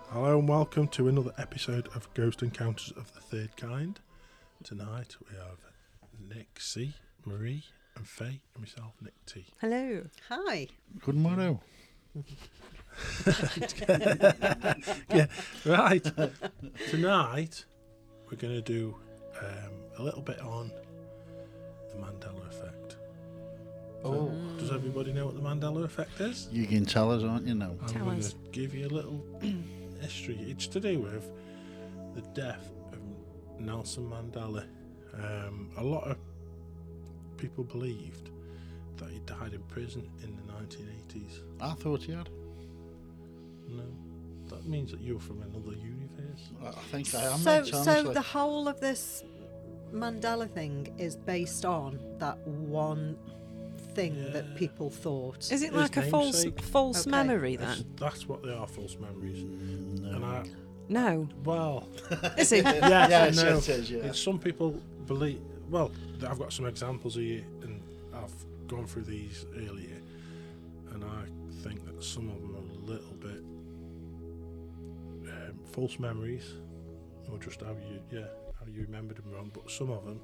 Hello and welcome to another episode of Ghost Encounters of the Third Kind. Tonight we have Nick C, Marie and Faye, and myself, Nick T. Hello. Hi. Good morrow. Yeah, right. Tonight we're going to do a little bit on the Mandela Effect. Oh. Does everybody know what the Mandela Effect is? You can tell us, aren't you, now? I'm Tell going us. to give you a little history. It's to do with the death of Nelson Mandela. A lot of people believed that he died in prison in the 1980s. I thought you had. No, that means that you're from another universe. I think I am. So, mate, so honestly. the whole of this Mandela thing is based on that one thing that people thought. Is it His like a namesake. false Okay. memory That's, then? that's what they are, false memories. And I, No. well, Is it? yes, Yes, and no. it is, yeah. It's some people believe. Well, I've got some examples here, and I've gone through these earlier, and I think that some of them are a little bit false memories, or just how you remembered them wrong. But some of them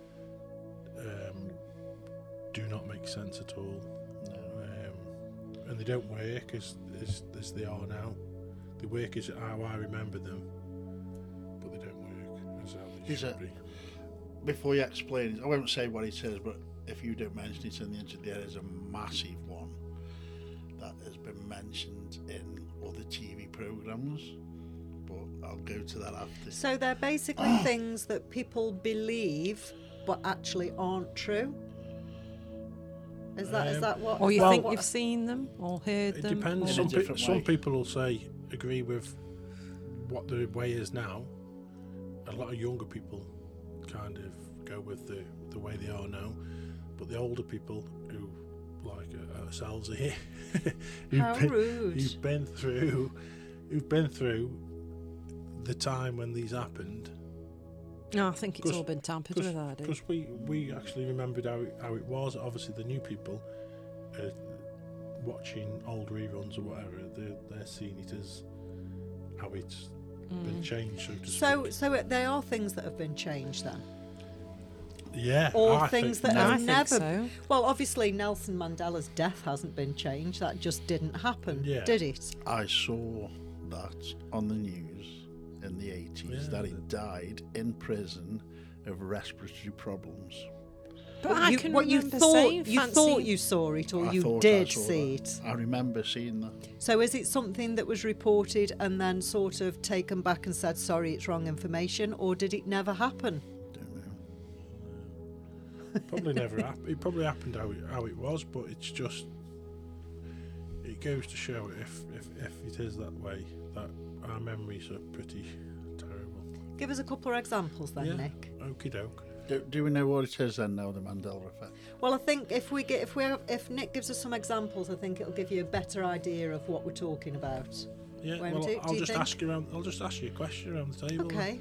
do not make sense at all, and they don't work as they are now. They work as how I remember them, but they don't work as how they Is should it? be. Before you explain it, I won't say what it is, but if you don't mention it in the interview, there is a massive one that has been mentioned in other TV programmes, but I'll go to that after. So they're basically things that people believe but actually aren't true. Is that what? Or you Well, think you've seen them or heard It them? depends. or- In a different Some way. people will say agree with what the way is now. A lot of younger people kind of go with the way they are now, but the older people who like ourselves here, How rude. who've been through the time when these happened. No, I think it's 'Cause- all been tampered with, I do. Because we actually remembered how it was. Obviously, the new people watching old reruns or whatever, they're seeing it as how it's been changed, so to speak. So they are things that have been changed then, Yeah, or I things think, that I have think never. so. Well, obviously Nelson Mandela's death hasn't been changed. That just didn't happen, Yeah. did it? I saw that on the news in the 80s, that he died in prison of respiratory problems. But I can what you remember thought saying you fancy- thought you saw it, or I you thought I did saw see that. it. I remember seeing that. So is it something that was reported and then sort of taken back and said, sorry, it's wrong information, or did it never happen? Don't know. probably never happened. It probably happened how it was, but it's just it goes to show if it is that way, that our memories are pretty terrible. Give us a couple of examples then, Yeah. Nick. Okie doke. Do we know what it is then now, the Mandela Effect? Well, I think if Nick gives us some examples, I think it'll give you a better idea of what we're talking about. Yeah, Won't well, it, do I'll you just think? ask you around. I'll just ask you a question around the table. Okay.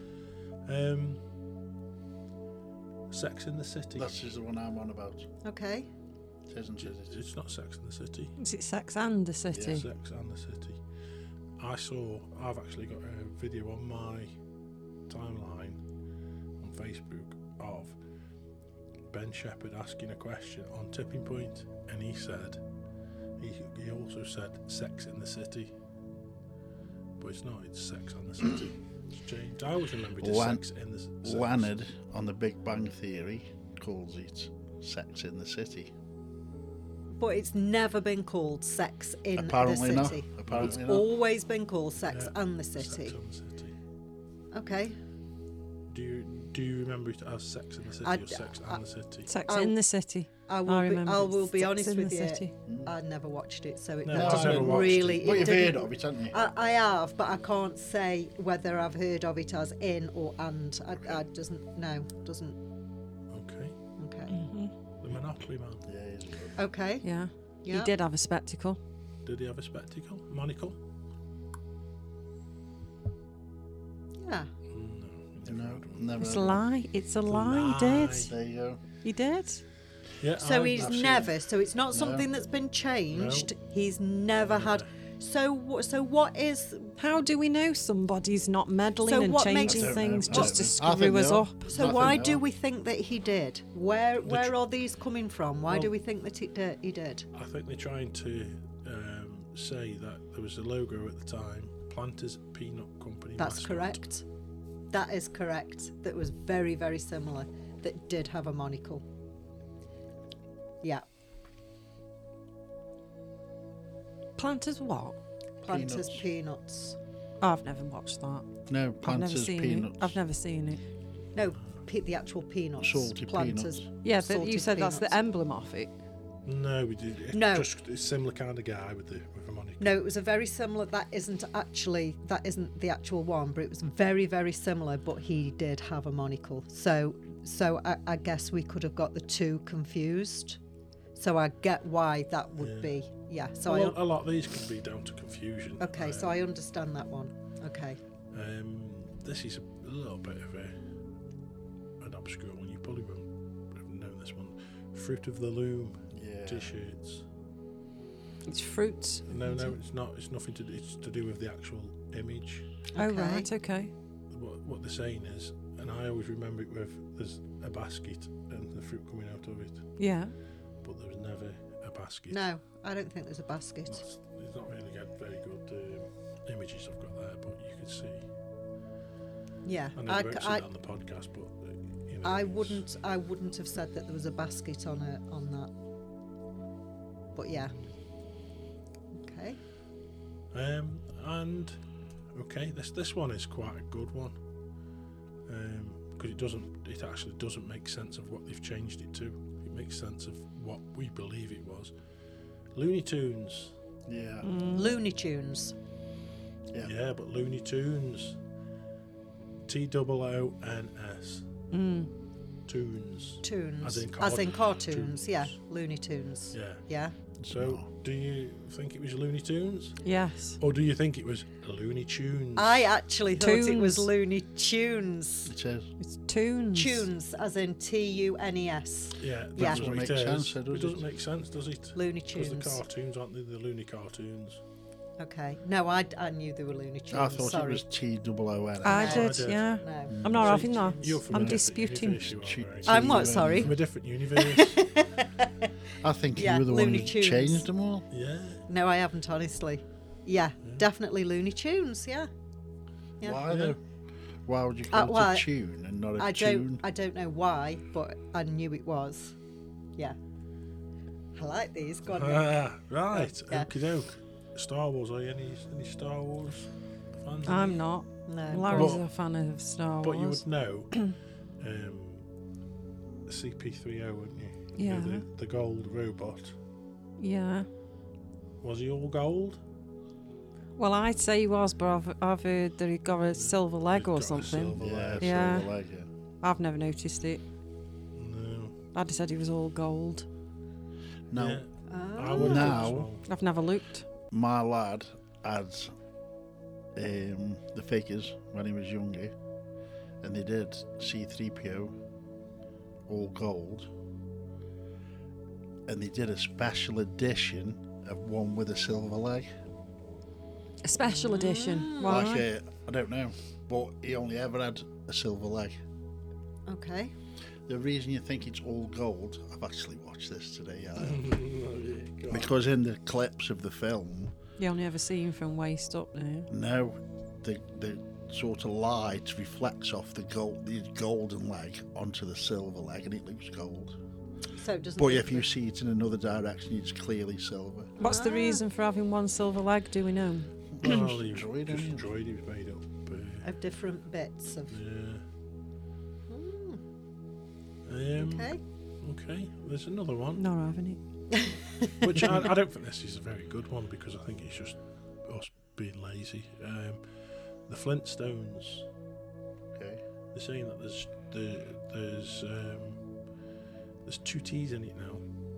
Sex in the City. That is the one I'm on about. Okay. It isn't it? It's not Sex in the City. Is it Sex and the City? Sex and the City. I've actually got a video on my timeline on Facebook of Ben Shepherd asking a question on Tipping Point, and he also said Sex in the City, but it's not. It's Sex and the City. It's changed. I always remember it as Sex in the City. Leonard on The Big Bang Theory calls it Sex in the City. But it's never been called Sex in Apparently the not. City. Apparently It's not. always been called Sex and the Sex City. and the City. Okay. Do you remember it as Sex in the City or Sex and the City? Sex I- in the City. I will remember be Sex honest in with the you. City. I never watched it, so it No, I've never didn't watched really. But you've didn't- heard of it, haven't you? I have, but I can't say whether I've heard of it as in or and. I doesn't. Okay. Okay. The Monopoly Man. Yeah, he's good. Okay. Yeah. Yeah. He did have a spectacle. Did he have a spectacle? Monocle? Yeah. No, never. It's heard a of lie. It's a lie. He lie. did. it. There you go. He did. Yeah. So I've he's seen never. it. So it's not something that's been changed. No. He's never had. So what is? How do we know somebody's not meddling So and what makes- changing I don't things know. just to I think screw us they are. up? So I think why they do are. we think that he did? Where tr- are these coming from? Why do Well- we think that he did? I think they're trying to say that there was a logo at the time, Planters Peanut Company. That's mascot. correct. That is correct. That was very, very similar. That did have a monocle. Yeah. Planters what? Planters Peanuts. Peanuts. Oh, I've never watched that. No, I've never Planters seen Peanuts. it. I've never seen it. No, the actual peanuts. Salty Planters. peanuts. Yeah, but you Salted said that's the peanuts. emblem of it. No, we did. It's No. just a similar kind of guy with a monocle. No, it was a very similar. That isn't the actual one, but it was very, very similar. But he did have a monocle. So I guess we could have got the two confused. So I get why that would Yeah. be. Yeah. So Well, a lot of these could be down to confusion. okay. So I understand that one. Okay. This is a little bit of an obscure one. You probably won't have known this one. Fruit of the Loom Yeah. T-shirts. It's fruits. No, it's not. It's nothing to do. It's to do with the actual image. Oh, Okay. right, okay. What they're saying is, and I always remember it with there's a basket and the fruit coming out of it, Yeah. but there was never a basket. No, I don't think there's a basket. It's not really got very good images I've got there, but you can see. Yeah. I know you won't see that on the podcast, but you know, I it's- wouldn't have said that there was a basket on that. But yeah. Okay. And okay, this one is quite a good one, because it actually doesn't make sense of what they've changed it to. It makes sense of what we believe it was. Looney Tunes, Yeah. Looney Tunes. Yeah. yeah, but Looney Tunes, TOONS, Mm. Tunes, Tunes. As in cartoons. Yeah. cartoons. Looney Tunes. yeah. Yeah. So, No. do you think it was Looney Tunes, Yes. or do you think it was Looney Tunes? I actually thought it was Tunes. Looney Tunes. It is. It's tunes. Tunes, as in TUNES. Yeah, Yeah. that's Doesn't what make it is. sense, though, It does doesn't it? make sense, does it? Looney Because the Tunes. cartoons aren't the Looney cartoons. Okay. No, I knew they were Looney Tunes. I thought Sorry. it was TOON. I No. did, I did. yeah. No. I'm not So having that. You're from I'm a different disputing. universe, you are, Che- Mary. I'm what? TUN. Sorry. From a different universe. I think Yeah, you were the one Looney who Tunes. changed them all. Yeah. No, I haven't, honestly. Yeah, definitely Looney Tunes. Yeah. Yeah. Why Yeah. though? Why would you call it well, a tune and not a I tune? don't know why, but I knew it was. Yeah. I like these. Go on. Nick. Right. Yeah. Okie doke. Star Wars. Are you any Star Wars fans? I'm not. No. Larry's But- a fan of Star But you Wars. would know CP30, wouldn't you? You know, Yeah. the gold robot. Yeah. Was he all gold? Well, I'd say he was, but I've heard that he got a silver leg He's or got a something. silver Yeah, leg. Yeah. silver leg, yeah. I've never noticed it. No. I just said he was all gold. Now, Yeah. I Oh. would Now- as well. I've never looked. my lad had the figures when he was younger, and they did C3PO all gold, and they did a special edition of one with a silver leg. A special edition. Why? Like I don't know, but he only ever had a silver leg. Okay. The reason you think it's all gold, I've actually watched this today, Go on. because in the clips of the film, You only ever see him from waist up there. no, the sort of light reflects off the golden leg onto the silver leg, and it looks gold. So it doesn't. But look if you like- see it in another direction, it's clearly silver. What's the reason for having one silver leg? Do we know? Well, he was Droid, just isn't a he? droid. He was made up. of different bits of. Yeah. Okay. Okay. There's another one, Not having it. which I don't think this is a very good one because I think it's just us being lazy. The Flintstones. Okay. They're saying that there's two T's in it now.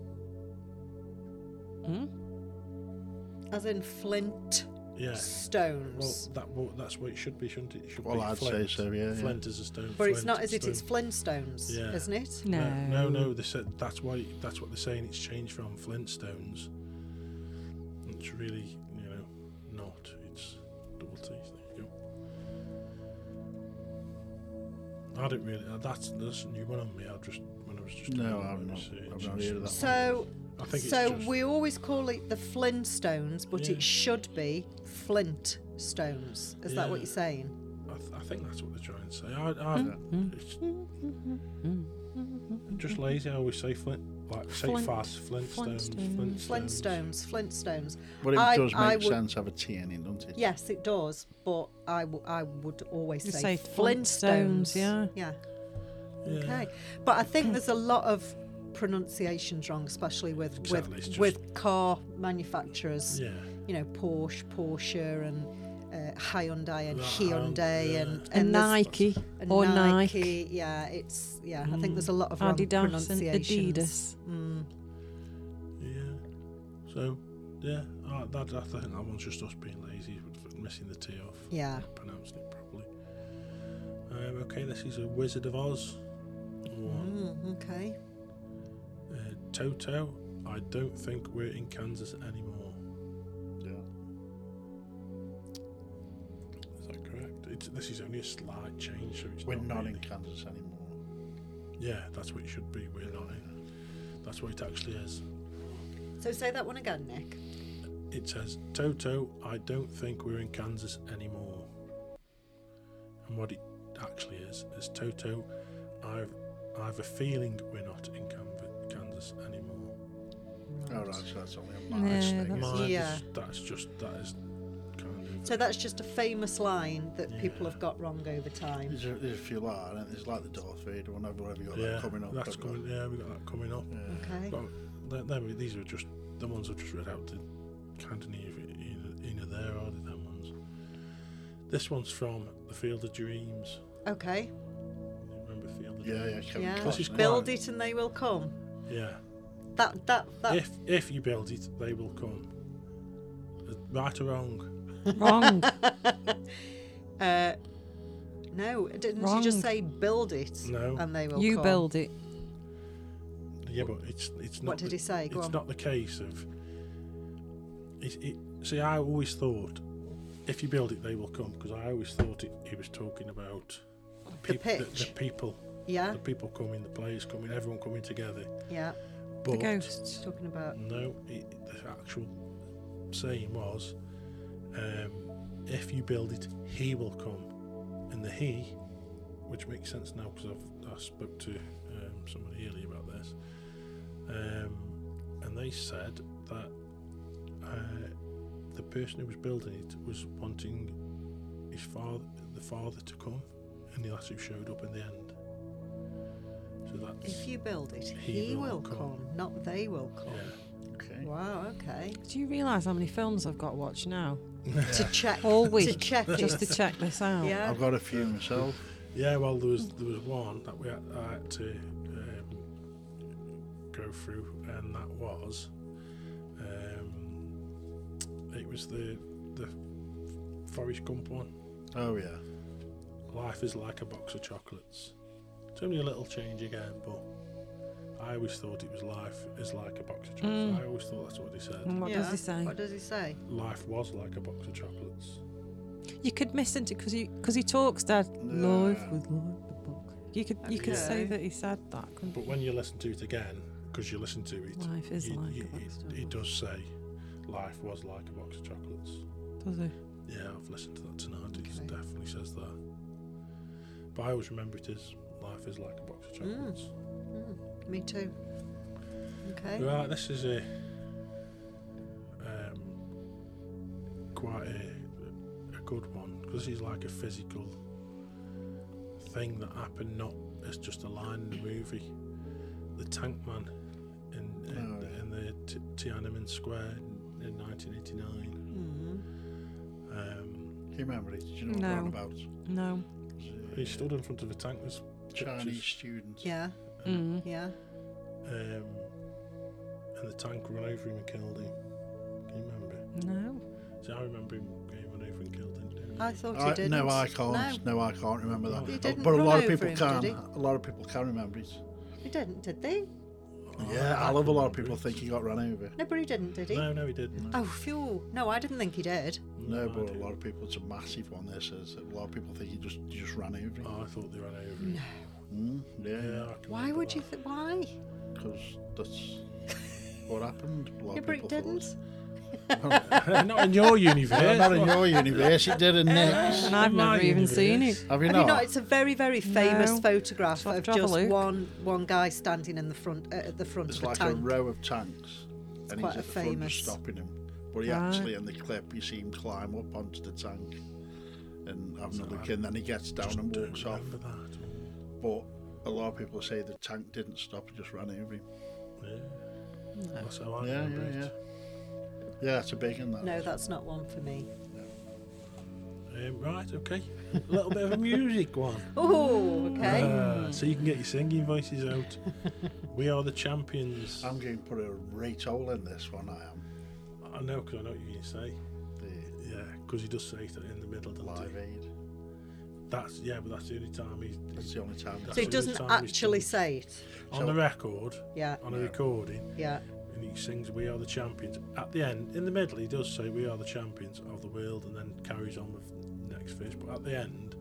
Hmm? As in Flint Yeah. stones. Well, that's what it should be, shouldn't it? It should Well, be I'd Flint. say so, yeah. Flint is a stone. but it's Flint not, is it? stone. It's Flintstones, Yeah. isn't it? No. No. They said that's what they're saying. It's changed from Flintstones. It's really, It's double T's. There you go. I didn't really. That's a new one on me. When I was just. No, doing I've my not. research, I've not heard of that. So, I think so it's just, we always call it the Flintstones, but Yeah. it should be Flintstones. Is that what Yeah. you're saying? I think that's what they're trying to say. It's just lazy. I always say Flint. Like say Flint- fast. Flintstones. Flintstones. But it does I make would- sense to have a T in it, doesn't it? Yes, it does. But I would always You say say Flintstones. Flintstones, yeah. Yeah. Yeah. Okay. But I think there's a lot of pronunciations wrong, especially with Exactly, it's just- with car manufacturers. Yeah. You know, Porsche, and Hyundai and Right, Hyundai yeah. and And there's- Nike and or Nike. Nike, Yeah, I think there's a lot of wrong Adidas and pronunciations. Adidas. Yeah. So, yeah, I think that one's just us being lazy, for missing the T off. Yeah. Pronouncing it properly. Okay, this is a Wizard of Oz one. Okay. Toto, I don't think we're in Kansas anymore. Yeah. Is that correct? This is only a slight change, so it's We're not in really- Kansas anymore. Yeah, that's what it should be. We're not in. That's what it actually is. So say that one again, Nick. It says, Toto, I don't think we're in Kansas anymore. And what it actually is Toto, I've a feeling we're not in Kansas anymore. All right, so that's only a Yeah, minor thing. that's- Mine Yeah. that is kind of. So that's just a famous line that people Yeah. have got wrong over time. There's a few like that, and there's like the Darth Vader one. Have you got yeah, that coming up? that's coming. Yeah, we got that coming up. Yeah. Okay. But these are just the ones I've just read out. To kind of either there or them ones. This one's from The Field of Dreams. Okay. Remember Field of Yeah, Dreams? Kevin Yeah. This is Costner. Build it and they will come. Yeah. That. If you build it, they will come. Right or wrong? Wrong. No, didn't Wrong. you just say build it No. and they will You come? build it. Yeah, but it's not. What did he say? Go It's on. not the case of. See, I always thought, if you build it, they will come. Because I always thought he was talking about The pitch. the people, Yeah, the people coming, the players coming, everyone coming together. yeah. The But ghosts. Talking about no, the actual saying was, if you build it, he will come. And the he, which makes sense now because I spoke to somebody earlier about this, and they said that the person who was building it was wanting the father to come, and that's who showed up in the end. So that's if you build it, He he will will come. come, not they will come. yeah. Okay. Wow. Okay. Do you realise how many films I've got to watch now? To check. All To week, check just to it. check this out. Yeah. I've got a few myself. Yeah, well, there was one that I had to go through, and that was it was the Forrest Gump one. Oh yeah. Life is like a box of chocolates. It's only a little change again, but I always thought it was life is like a box of chocolates. I always thought that's what he said. And what Yeah. does he say? What does he say? Life was like a box of chocolates. You could miss it because he talks that Yeah. life was like the book. You could say Okay. that he said that. Couldn't But when you listen to it again, because you listen to it, Life is like a box of it does say life was like a box of chocolates. does he? Yeah, I've listened to that tonight. It Okay. definitely says that. But I always remember it as life is like a box of chocolates. Me too. Okay. Right, this is a quite a good one because he's like a physical thing that happened, not as just a line in the movie. The Tank Man in the Tiananmen Square in 1989. Do you remember it? Do you know what No. I'm on about? No. He stood in front of a tank. There's Chinese pictures, students. Yeah. Mm. Yeah. and the tank ran over him and killed him. Can you remember? No. See, I remember him getting run over and killed him. I thought he didn't. No, I can't. No, I can't remember that. He didn't But a run lot of over people him, can. did he? A lot of people can remember it. He didn't, did they? Yeah, I love a lot of people think he got run over. No, but he didn't, did he? No, he didn't. Oh, phew. No, I didn't think he did. No, I but a didn't. lot of people, it's a massive one. This is a lot of people think he just ran over him. Oh, I thought they ran over him. Yeah, Yeah, I can Why remember would you that. think? Why? because that's what happened. A lot Yeah, of but people it didn't. Not in your universe. Not in your universe, it did in Nick's. And I've My never even seen universe. it. Have you Have not? you not? It's a very, very famous No. photograph So I'll of have to have a just look. one guy standing in the front at the front It's of a like tank. a row of tanks, and quite he's a at the front famous- just stopping him. But he Right. actually, in the clip, you see him climb up onto the tank and having a So look I in, then he gets down Just and don't walks off. remember that. But a lot of people say the tank didn't stop, it just ran over him. Yeah. That's how I Yeah, remember yeah, it. Yeah, it's a big one, that No, is. that's not one for me. Right, okay. A little bit of a music one. Oh, okay. So you can get your singing voices out. We are the champions. I'm going to put a right hole in this one, I am. I know, because I know what you're going to say. The Yeah, because he does say it in the middle, doesn't Live he? Aid. That's but that's the only time That's the only time. That's So he the doesn't time he's actually done- say it. on the record, Yeah, on a Yeah. recording, yeah. and he sings "We Are the Champions." At the end, in the middle, he does say "We are the champions of the world," and then carries on with the next verse. But at the end,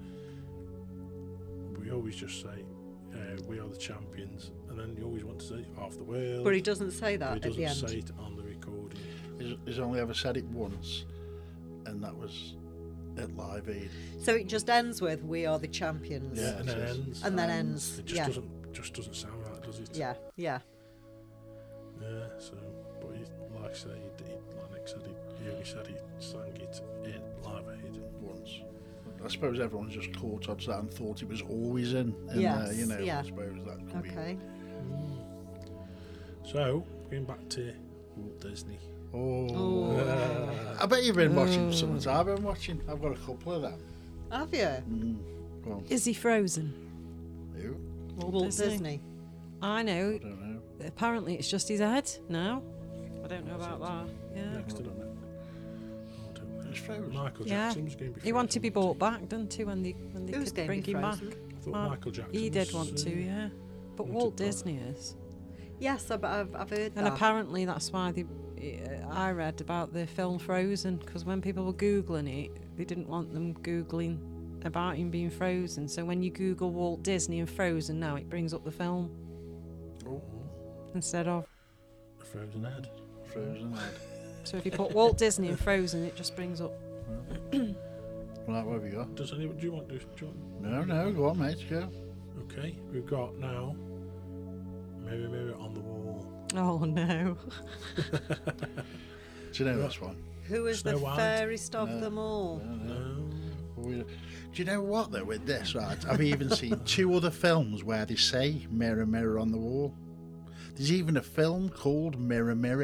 we always just say "We are the champions," and then you always want to say "of the world." But he doesn't say but that he at the doesn't end. say it on the recording. He's only ever said it once, and that was at Live Aid. So it just ends with "We are the champions." Yeah. And then it is. ends. And then ends. It just Yeah, doesn't sound right, does it? yeah, yeah. Yeah. So, but he, like I say, like Nick said, he only said he sang it in Live Aid. Once. I suppose everyone's just caught on to that and thought it was always in Yes, there, you know. yeah. I suppose that could Okay. So, going back to Walt Disney. be. Oh. I bet you've been watching some that I've been watching. I've got a couple of them. Have you? Go on. Is he frozen? Who? Walt Disney. I know. I don't know. Apparently, it's just his head now. I don't know about that. Yeah. Next to them. I don't know. He's frozen. Michael Yeah. Jackson was going to be He wanted to frozen, be wasn't bought back, didn't he? When they Who's could going to bring be him back. frozen? I thought Mark- Michael Jackson He did was, want to, yeah. But wanted Walt back. Disney is. Yes, I've heard And that. apparently that's why I read about the film Frozen, because when people were Googling it, they didn't want them Googling about him being frozen. So when you Google Walt Disney and Frozen now, it brings up the film Oh, instead of. a frozen head. Frozen head. So if you put Walt Disney and Frozen, it just brings up. Right, what have you got? Does anyone, do you want to? No, go on, mate, go. Okay, we've got now Mirror, Mirror on the Wall. Oh no. Do you know this one? Who is Snow the White. fairest of them all? No. Do you know what though with this, right? I've even seen 2 other films where they say Mirror, Mirror on the Wall. There's even a film called Mirror, Mirror.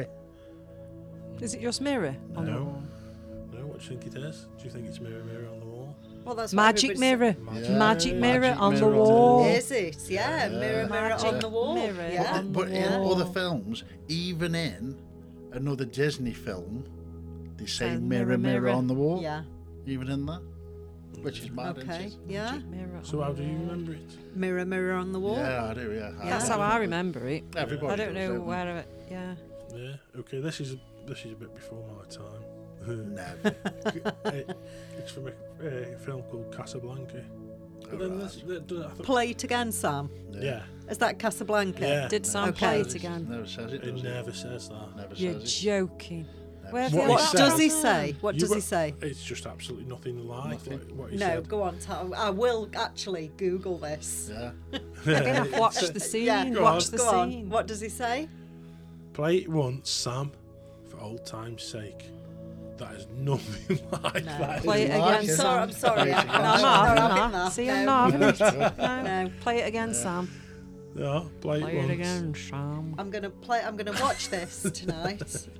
Is it just mirror? on the No. wall? No, what do you think it is? Do you think it's Mirror, Mirror on the Wall? Well, that's what Magic everybody mirror. Yeah. Magic mirror Magic on the mirror on the wall. Is it? Yeah, mirror, mirror on Magic the wall. mirror Yeah. on But the in wall. other films, even in another Disney film, they say So, Mirror, mirror, Mirror mirror. on the Wall. Yeah. Even in that. Which is mad, Okay. isn't it? Yeah. Magic mirror So on how the do you wall. remember it? Mirror, mirror on the wall. Yeah, I do, yeah. That's how I remember it. Everybody I don't does, know don't where. Yeah. Yeah. Okay, this is a bit before my time. they? Never. It's from a film called Casablanca. But then Alright. I thought, Play it again, Sam. yeah, Is that Casablanca? yeah. Did Sam Okay. play it again? Never says it, It does never says that. Never You're says it. joking. Never Where says have What you he What got said- that does he from? say? What You does were- he say? It's just absolutely nothing like Nothing. what he No, said. go on, Tom. I will actually Google this. Yeah. You're gonna have to watch the scene. Yeah, Go watch on. the Go on. scene. What does he say? Play it once, Sam, for old time's sake. That is nothing like No. that. Play it Isn't like again, it. Sam. I'm sorry. Play it I'm again. No, I'm not not having having that. that. See, No. I'm not having it. No. No. Play it again, Sam. Yeah, play Play it it once. again, Sam. I'm gonna watch this tonight.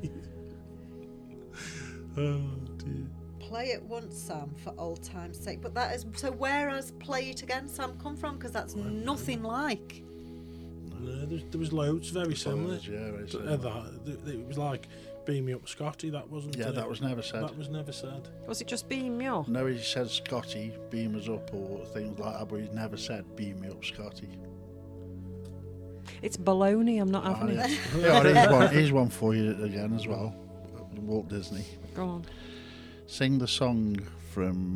Oh dear. Play it once, Sam, for old time's sake. But that is so. Where has "Play It Again, Sam" come from? Because that's nothing like. No, there was loads very similar. Yeah, very to similar. that. It was like Beam Me Up Scotty, that wasn't Yeah, it? that was never said. That was never said. Was it just beam me up? No, he said Scotty, beam us up or things like that, but he never said beam me up, Scotty. It's baloney. I'm not having it. Yeah, here's one for you again as well. Walt Disney. Go on. Sing the song from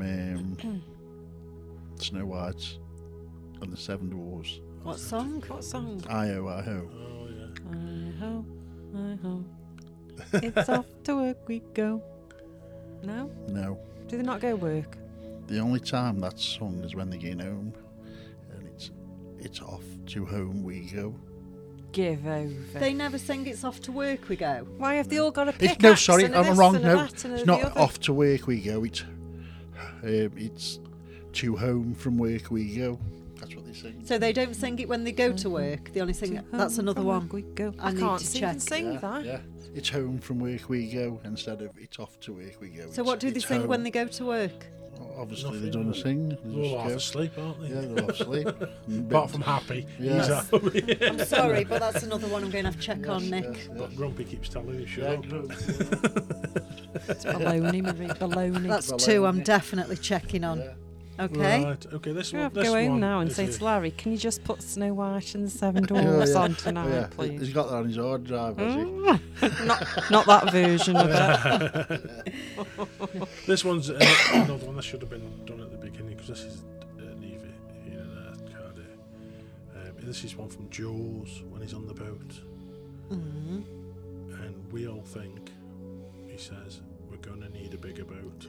Snow White and the Seven Dwarfs. What song? What song? I-ho, I-ho. Oh, yeah. I-ho, I-ho. It's off to work we go. No? No. Do they not go work? The only time that's sung is when they get home. And it's off to home we go. Give over. They never sing It's Off to Work We Go. Why have they all got a pickaxe? No, sorry, and a I'm this wrong. and a No, that and a it's the not other? off to work we go. It's to home from work we go. That's what they sing. So they don't sing it when they go to work. They only sing To it. That's home another from one. work we go. I I need can't to even check. sing that. Yeah. It's home from work we go instead of it's off to work we go. So what do they it's sing home. when they go to work? Well, obviously Nothing, they don't right? sing. They They're all just half go. asleep, aren't they? Yeah, they're off asleep. Apart from Happy. Yeah. He's out. I'm sorry, but that's another one I'm going to have to check on, Nick. Yes, yes. But Grumpy keeps telling you, shut Yeah, up. It's baloney, Marie. Baloney. That's Baloney. two I'm definitely checking on. Yeah. Okay. Right, okay, this You one. have to This go home one now and is say a- to Larry, can you just put Snow White and the Seven Dwarfs on tonight, yeah. please? He's got that on his hard drive, has he? not that version of it. This one's another one that should have been done at the beginning because this is neither here and there, kind of. This is one from Jaws when he's on the boat, Mm. and we all think he says we're going to need a bigger boat.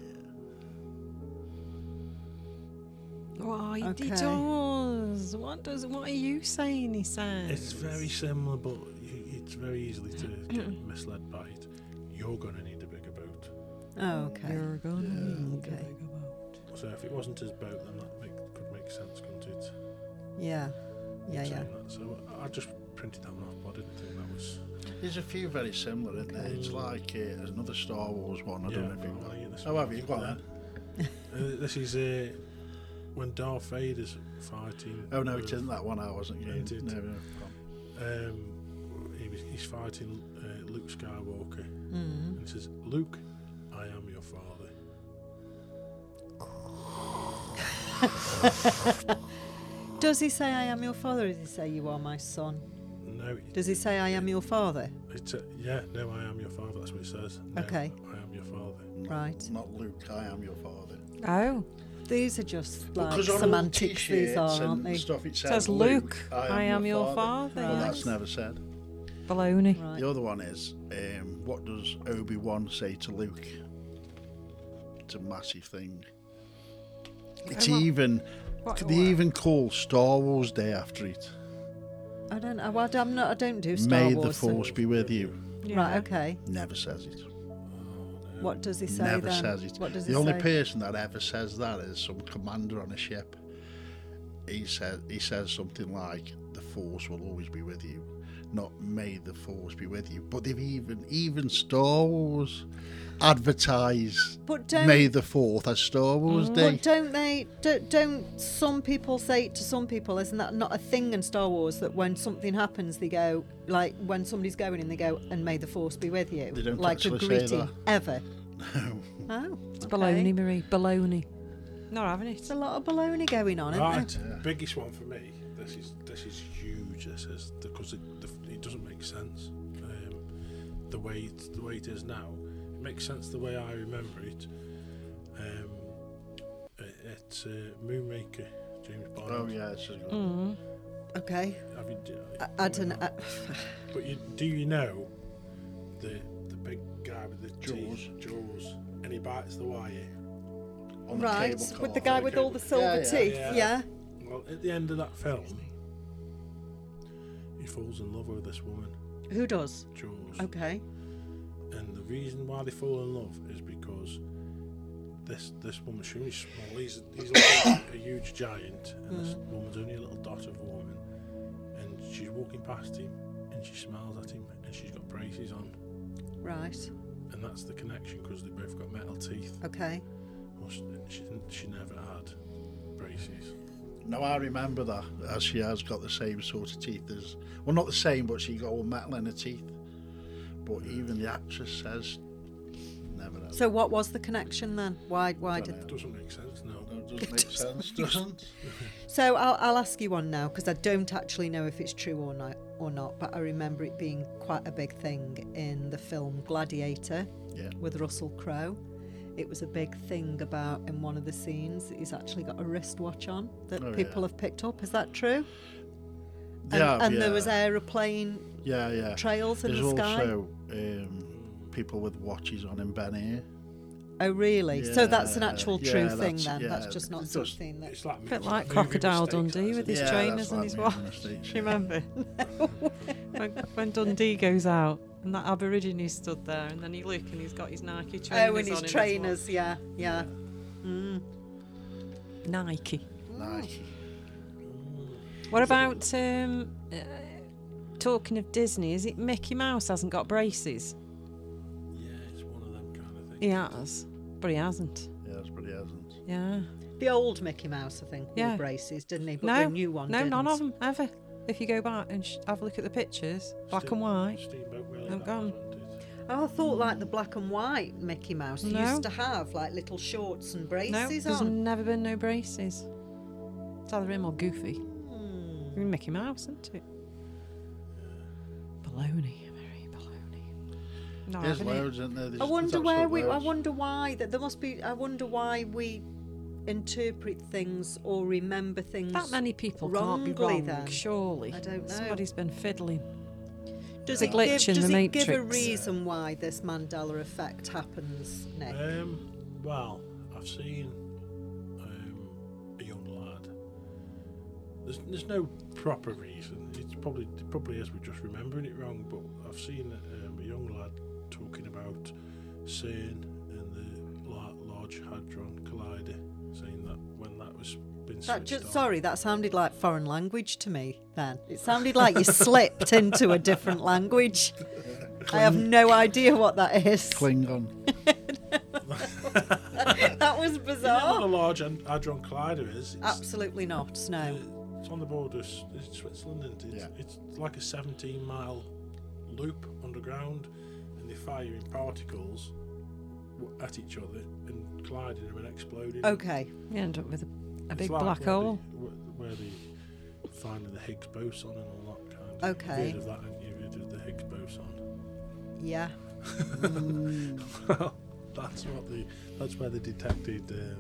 Oh, he Okay. does. What are you saying? He says It's very similar, but it's very easily to get misled by it. You're going to need a bigger boat. Oh, okay. You're gonna need okay. a bigger boat. So if it wasn't his boat, then that could make sense, couldn't it? Yeah. Yeah, yeah. Saying that. So I just printed that one off, but I didn't think that was. There's a few very similar, isn't there? It's like there's another Star Wars one. I don't know if you've got. yeah, this Oh, one. have you? Go on then. This is when Darth Vader's fighting. Oh no, with- it isn't that one. I wasn't. It is. No, no. Go on. He's fighting Luke Skywalker, Mm. and he says, "Luke, I am your father." Does he say I am your father, or does he say you are my son? No, Does he say I am your father? it's no, I am your father. That's what it says. No, Okay. I am your father. Right. Not Luke. I am your father. Oh, These are just like Because on all semantics, these t-shirts are, and aren't they? stuff, it says says Luke, I am your father. Well, yes. that's never said. Baloney. Right. The other one is, what does Obi-Wan say to Luke? It's a massive thing. It's what- even, what- they even call Star Wars Day after it. I don't know. Well, I don't do Star May Wars. the so- Force be with you. Yeah. Right. Okay. Never says it. What does he say Never then? says it. What does The he only say? person that ever says that is some commander on a ship. He says something like, "The Force will always be with you," not "May the Force be with you." But they've even Star Wars advertise But don't. May the 4th as Star Wars Day. But don't they? Don't some people say it to some people? Isn't that not a thing in Star Wars that when something happens, they go like when somebody's going and they go and May the Force be with you, They don't like a actually say greeting that. ever. No. Oh, It's okay. baloney, Marie. Baloney. Not having it. There's a lot of baloney going on, isn't Right, there? Yeah. biggest one for me. This is huge. This is because it doesn't make sense. The way it is now, it makes sense the way I remember it. It's Moonraker, James Bond. Oh yeah, it's just Mm. Okay. Have you, I don't know. But do you know the big guy with the Jaws. Jaws, and he bites the wire. on the Right, cable car. with the guy with all the silver Yeah, teeth. yeah. Yeah. Well, at the end of that film, he falls in love with this woman, Who does? Jaws. Okay. And the reason why they fall in love is because this woman, she's small, he's like a huge giant, and this woman's only a little dot of a woman, and she's walking past him, and she smiles at him, and she's got braces on, Right. and that's the connection because they both got metal teeth. Okay. Well, she never had braces. No, I remember that, as she has got the same sort of teeth as, well, not the same, but she got all metal in her teeth. But even the actress says, never had. So what was the connection then? Why Don't did? know. Doesn't make sense, no. No, it doesn't make sense, doesn't. So I'll ask you one now because I don't actually know if it's true or not. But I remember it being quite a big thing in the film Gladiator Yeah. with Russell Crowe. It was a big thing about in one of the scenes. He's actually got a wristwatch on that Oh, people yeah. have picked up. Is that true? And, Yeah, and yeah. there was aeroplane Yeah. trails in There's the sky. also people with watches on in Ben Air. Oh, really? So that's an Yeah, actual yeah, true thing that's- then. yeah, That's just not it's just- something that. It's like A bit movie like mistakes, Crocodile that, Dundee isn't with it? his Yeah, trainers that's and like his movie watch. mistakes, Do you yeah. remember? when Dundee goes out and that Aborigine stood there and then you look and he's got his Nike trainers Oh, and his on trainers, yeah. Mm. Nike. Nike. What about talking of Disney? Is it Mickey Mouse hasn't got braces? Yeah, it's one of them kind of things. He has, but he hasn't. Yeah, that's pretty hasn't. Yeah. The old Mickey Mouse, I think, wore Yeah. braces, didn't he? But No, the new one no, didn't. none of them ever. If you go back and have a look at the pictures, black and white. Steamboat Willie, They've that gone. was, wasn't it? Oh, I thought like the black and white Mickey Mouse No. used to have like little shorts and No, braces there's on. never been no braces. It's either him or Goofy. Hmm. I mean, Mickey Mouse, isn't it? Baloney, Mary, baloney. No, There's having it. loads, isn't there? There's, I wonder there's where absolute we. I loads. wonder why that there must be. I wonder why we interpret things or remember things. That many people can't be wrongly wrong, then. surely. I don't know. Somebody's been fiddling. Does It's it a glitch give, in does the it give a Matrix. reason why this Mandela effect happens, Nick? Well, I've seen a young lad. There's no proper reason. It's probably as we're just remembering it wrong. But I've seen a young lad talking about CERN and the Large Hadron Collider, saying that when that was been switched on. Sorry, that sounded like foreign language to me then. It sounded like you slipped into a different language. I have no idea what that is. Klingon. That was You know what a bizarre. Large Hadron Collider is? It's, Absolutely not, no. It's on the border of Switzerland, and Yeah. it's like a 17-mile loop underground, and they're firing particles at each other and colliding them and exploding. Okay. You end up with a It's big like black where hole. where they finding the Higgs boson and all that kind of. Okay. You've heard of that, haven't you? You've heard of the Higgs boson. Yeah. Well, that's where they detected that,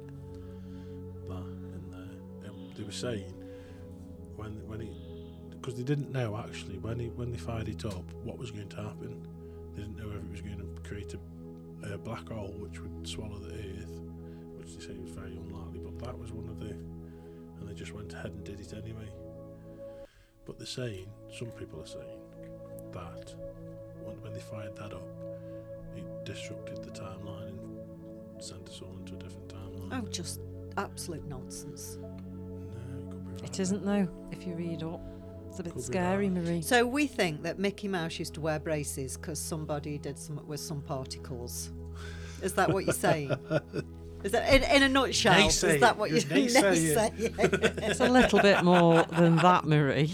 and they were saying when he, because they didn't know actually when they fired it up what was going to happen. They didn't know if it was going to create a black hole which would swallow the Earth, which they say was very unlikely. But that was one of the, and they just went ahead and did it anyway. But they're saying, some people are saying that when they fired that up, it disrupted the timeline and sent us all into a different timeline. Oh, just absolute nonsense. No, it could be right. It isn't though, if you read up. It's a bit Could be scary, right. Marie. So we think that Mickey Mouse used to wear braces because somebody did something with some particles. Is that what you're saying? Is that in a nutshell? Naysaying. Is that what You're you're naysaying. naysaying? It's a little bit more than that, Marie.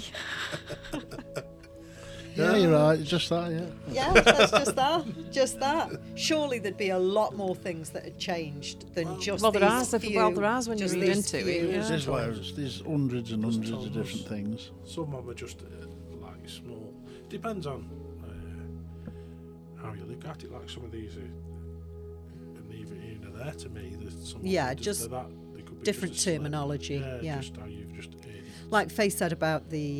Yeah, you're right. It's just that, yeah. Yeah, that's just that. Just that. Surely there'd be a lot more things that had changed than just Well, these there has. few. Well, there has when you just read these into few. it. Yeah. There's loads. There's hundreds and Doesn't hundreds tell of us. different things. Some of them are just like small. Depends on how you look at it. Like some of these are neither here nor there to me. There's some of Yeah, them just they're that, they could be different just a slip. terminology, yeah. Just how you've just heard it. Like Faye said about the.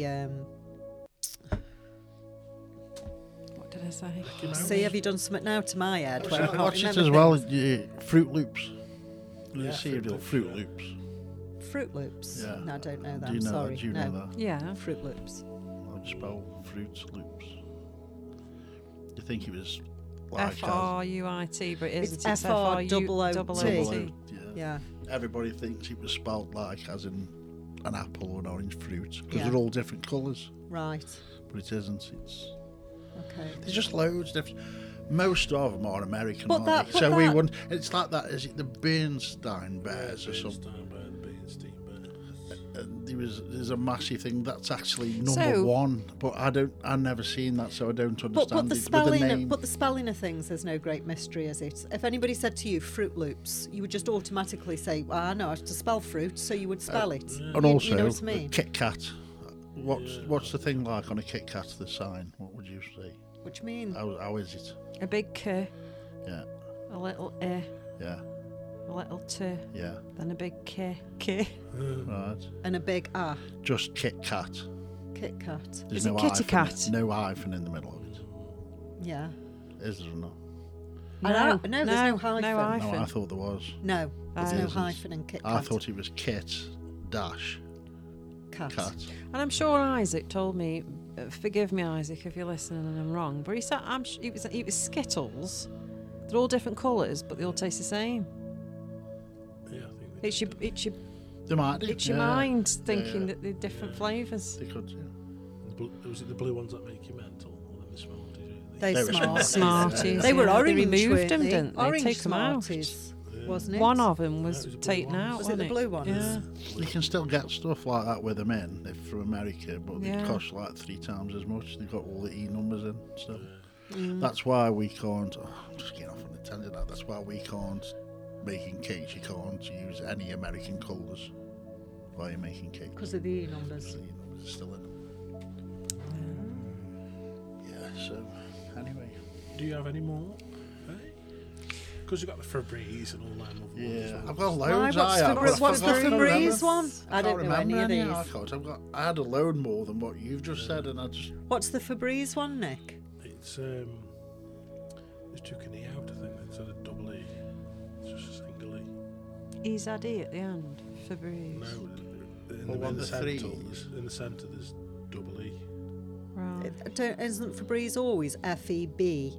What did I say? Mickey Mouse. See, have you done something now to my head? Where I can't Watch it remember as well. things? Yeah, Fruit Loops. Yeah, Yeah, cereal, Fruit yeah. Loops. Fruit Loops. Yeah. No, I don't know that. Do you I'm know sorry. that? Do you no. know that? Yeah. Fruit Loops. I'll spell Fruit Loops. You think it was like F-R-U-I-T, but it isn't. It's It's F-R-O-O-T. F-R-U-O-O-T. Yeah. Yeah. Everybody thinks it was spelled like as in an apple or an orange fruit because Yeah. they're all different colours, Right. but it isn't. It's Okay. there's just loads different. Most of them are American, But aren't they? but So we that- wouldn't. It's like that. Is it the Bernstein Bears or something? Bernstein Bear, the Bernstein Bear. there's a massive thing that's actually number So- one, but I've never seen that, so I don't understand But the it. spelling, with the name. but the spelling of things, there's no great mystery, is it? If anybody said to you Fruit Loops, you would just automatically say, "Well, I know how to spell fruit," so you would spell it. And you, also, you know what I mean? Kit Kat. What's the thing like on a Kit Kat? The sign. What would you say? What do you mean? How is it? A big K, Yeah, a little A, yeah, a little T, yeah. then a big K. K. Right. And a big A, Just Kit Kat. Kit Kat. There's Is it no Kitty hyphen. Kat? No hyphen in the middle of it. Yeah. Is there or not? No, there's no hyphen. No No, hyphen. I thought there was. No, there's Oh. no Isn't. hyphen in Kit Kat. I thought it was Kit dash Kat. Cat. And I'm sure Isaac told me, forgive me, Isaac, if you're listening and I'm wrong, but he said it was Skittles. They're all different colours, but they all taste the same. Yeah, I think they It's your They might do. it's your yeah. mind thinking yeah. that they're different flavours. They could, yeah. was it the blue ones that make you mental, or the Smarties? They They were Smarties. Smarties. They were yeah, orange. They removed weren't them, they? didn't they? Orange Take them out. Smarties, wasn't it? One of them Yeah, was it was the blue taken ones. out. Was it the wasn't blue ones? Yeah. You can still get stuff like that with them in if from America, but they Yeah. cost like 3 times as much. They've got all the E numbers in. So Mm. that's why we can't. I'm just getting off on a tangent. That's why we can't making cakes. You can't use any American colours while you're making cakes. Because of the E numbers. The E numbers are still in them. Yeah. So anyway, Do you have any more? Because you've got the Febreze and all them other ones. as yeah, well. I've got Why, loads. what's the Febreze one? I don't know remember any of I these. can't. I had a load more than what you've just said, and I just What's the Febreze one, Nick? It's there's took an E out, I think, instead of double E. It's just a single E. EZE at the end. Febreze. No, in Well, the, on in the the centre, threes. in the centre there's double E. Right. Isn't Febreze always Febreze?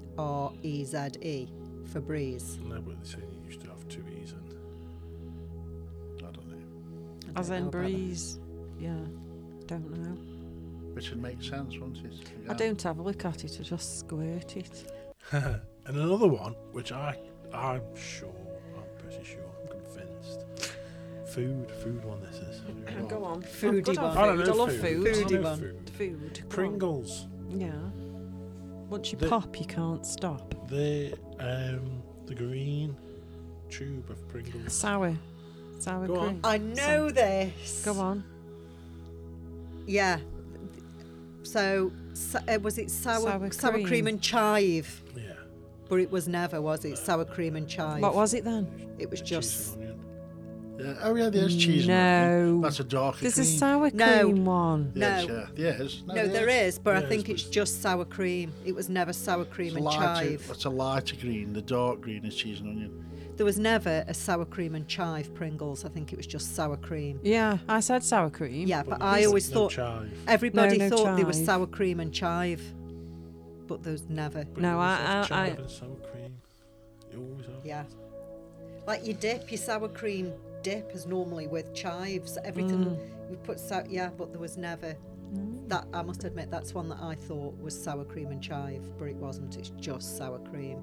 Febreze. No, but they say you used to have 2 E's in. I don't know. I As don't in know about that. breeze. Yeah. Don't know. Which would make sense, wouldn't it? I don't have a look at it, I just squirt it. And another one, which I'm pretty sure, I'm convinced. Food one this is. Go on. Foodie I'm good on one. I don't food. know I love food. food. I know Foodie one. food. Food. Go on. Pringles. Yeah. Once you The- pop, you can't stop. The green tube of Pringles. Sour Go on. cream. I know this. Go on. Yeah. So, was it sour Sour cream cream. and chive? Yeah. But it was never, was it? Sour cream and chive. What was it then? It was Cheese just. and onion. Yeah. Oh yeah, there's cheese. No. That's a darker There's cream. a sour No. cream one. Yes, No. yeah. Yes. No, there is, but I Yeah, think it's- it's just sour cream. It was never sour cream and chive. That's a lighter green. The dark green is cheese and onion. There was never a sour cream and chive Pringles. I think it was just sour cream. Yeah, I said sour cream. Yeah, but there's I always no thought chive. everybody No, no thought there was chive. sour cream and chive, but there was never. No, Pringles have I- chive and sour cream. You always have. Yeah, like your dip, your sour cream dip is normally with chives. Everything we put yeah, but there was never. That I must admit, that's one that I thought was sour cream and chive, but it wasn't. It's just sour cream.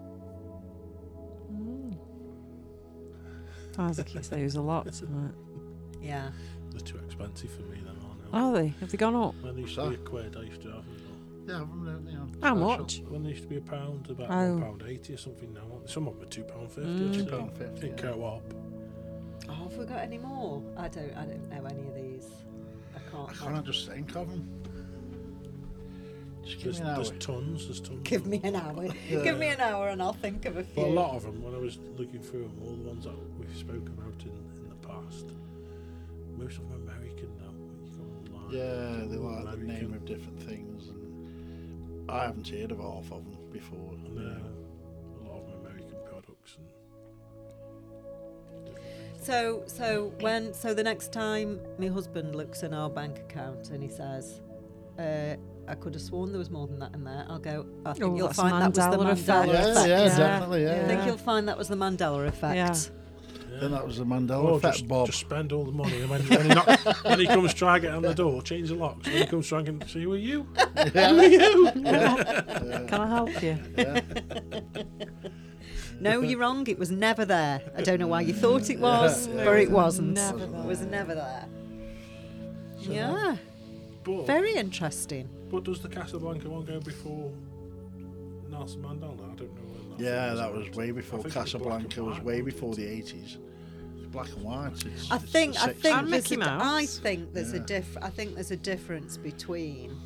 Isaac, you say there's a lot tonight. Yeah. They're too expensive for me then, aren't they? Are they? Have they gone up? When they used to be a quid, I used to have them. Yeah, How much? When they used to be £1, about Oh. £1.80 or something now. Some of them are £2.50. £2.50, In yeah. Co-op. Oh, have we got any more? I don't know any of these. I I can't just think of them. Just give There's, me an hour. there's tons. There's tons. Give me an hour. Give me an hour and I'll think of a few. But a lot of them, when I was looking through them, all the ones that we've spoken about in the past, most of them are American now. You go online, Yeah, they they're all like the American. name of different things, and I haven't heard of half of them before. No, a lot of them American products. So the next time my husband looks in our bank account and he says, I could have sworn there was more than that in there, I'll go, I think Oh, you'll that's find that was the Mandela Mandela effect. effect. Yeah, Yeah. definitely, yeah. I think Yeah. you'll find that was the Mandela effect. Yeah. Then that was the Mandela Oh, effect, Bob. just spend all the money, and when he comes try get on the door, change the locks. When he comes try and see who are you? Who are you? Can I help you? No, you're wrong. It was never there. I don't know why you thought it was, but it wasn't. Never It there. was never there. Yeah, But, very interesting. but does the Casablanca one go before Nelson Mandela? I don't know when Yeah, film that was way I before think it was black Casablanca and was white, way wasn't before it? the 80s. It's black and white. It's, I it's think the I 60s. think And there's Mickey a, Mouse. I think there's Yeah. I think there's a difference between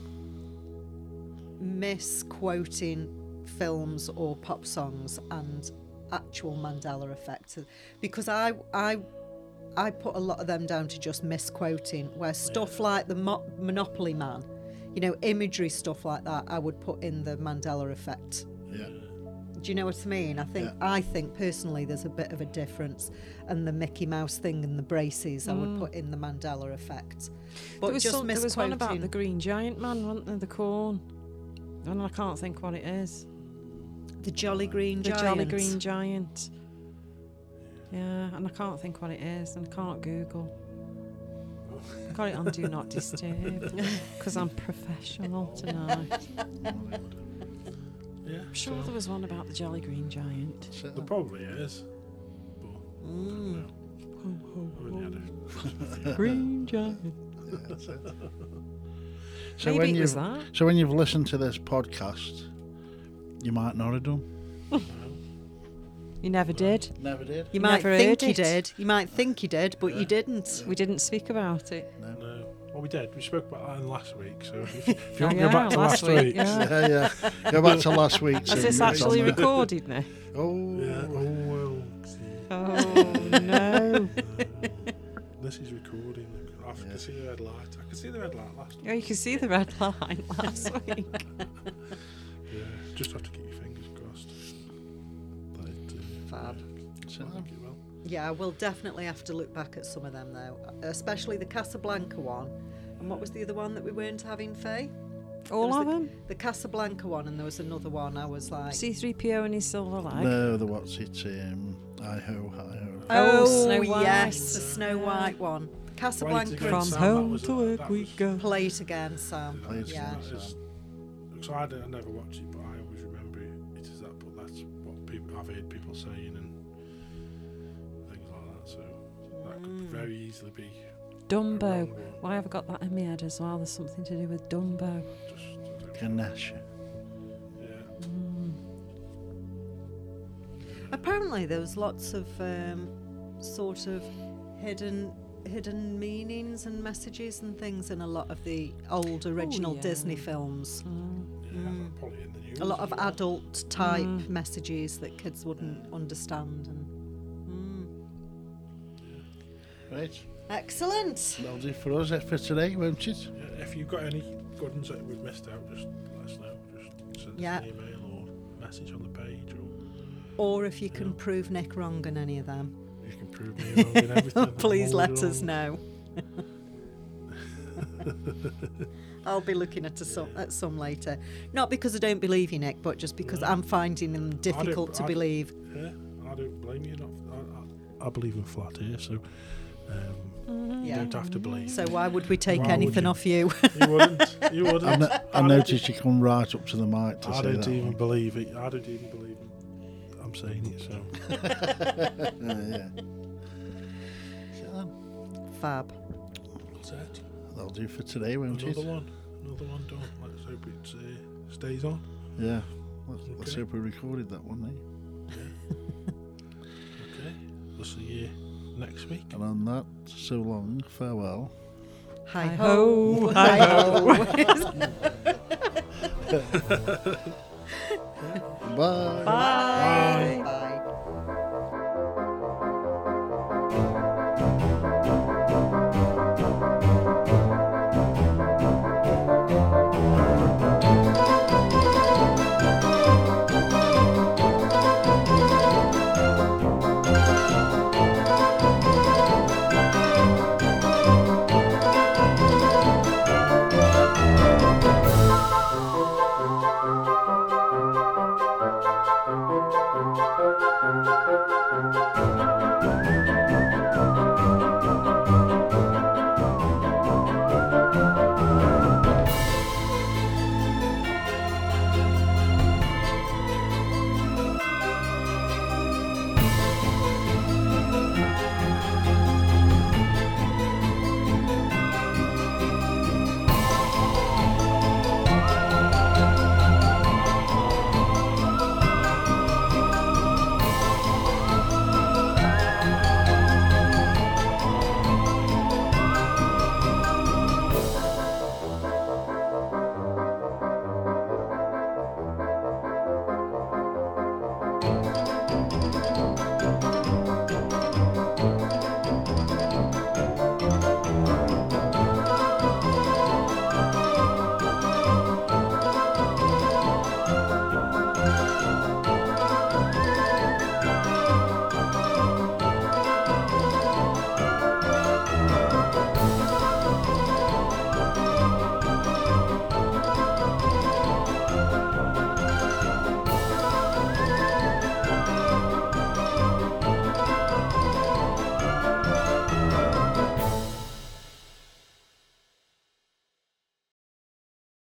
misquoting films or pop songs and actual Mandela effect, because I put a lot of them down to just misquoting, where stuff like the Monopoly Man, you know, imagery stuff like that, I would put in the Mandela effect. Yeah. Do you know what I mean? I think personally there's a bit of a difference, and the Mickey Mouse thing and the braces I would put in the Mandela effect. But There was, just there was one about misquoting- the Green Giant Man, wasn't there? The corn. And I can't think what it is. the Jolly Green The Giant. Jolly Green Giant. Yeah, and I can't think what it is, and I can't Google. I got it on Do Not Disturb because I'm professional tonight. Yeah, I'm sure there was one about the Jolly Green Giant. So, there probably is. But I really had a- Green Giant. so Maybe when it was you've that. so when you've listened to this podcast, you might not have done. You never did. Never did. You might Never think heard you it. did. You might think you did, but you didn't. We didn't speak about it. No. Well, we did. We spoke about that last week. So if you Oh, want to yeah, go back to last week. yeah. Yeah. Go back to last week. Has this actually recorded now? Oh. Yeah. Oh well. See. Oh no! This is recording. I can see the red light. I can see the red light last week. Oh, you can see the red line last week. Yeah. Just have to keep your fingers crossed. That it, Fab. I think it will. Yeah, we'll definitely have to look back at some of them though, especially the Casablanca one. And what was the other one that we weren't having, Faye? All was of them. The Casablanca one, and there was another one. I was like, C-3PO and his silver leg. No, the what's it? Hi ho, hi ho. Oh, Snow White. yes, the Snow White one. Casablanca. Play it again, From Sam, home that was- to work that we was- go. Play it again, Sam. Play it Yeah. again. That is- So I never watched it, but I always remember it as that. But that's what people I've heard people saying and things like that. So that could very easily be a wrong Dumbo. one. Why have I got that in my head as well? There's something to do with Dumbo. Just, I don't- Ganesha. yeah. Apparently, there was lots of sort of hidden meanings and messages and things in a lot of the old original yeah. Disney films. Yeah, probably in the news. A lot of as well. adult type messages that kids wouldn't understand. And Right. excellent. That'll do for us for today, won't it? Yeah, if you've got any good ones that we've missed out, just let us know. Just send Yeah. us an email or message on the page, Or if you can prove Nick wrong on any of them, or you can prove me wrong in everything. please I'm let always us wrong. know. I'll be looking at some later. Not because I don't believe you, Nick, but just because I'm finding them difficult to believe. Yeah, I don't blame you. I believe in flat here, so you Yeah. don't have to believe. So why would we take Why would anything you? off you? You wouldn't. You wouldn't. I noticed you come right up to the mic to I say don't that even one. believe it. I don't even believe it. I'm saying it, so. Yeah. So Fab. That's it. that'll do for today, won't it? Another one done. Let's hope it stays on. Yeah. Let's Okay. hope we recorded that one, eh? Okay. We'll see you next week. And on that, so long, farewell. Hi ho. Hi ho. Bye. Bye.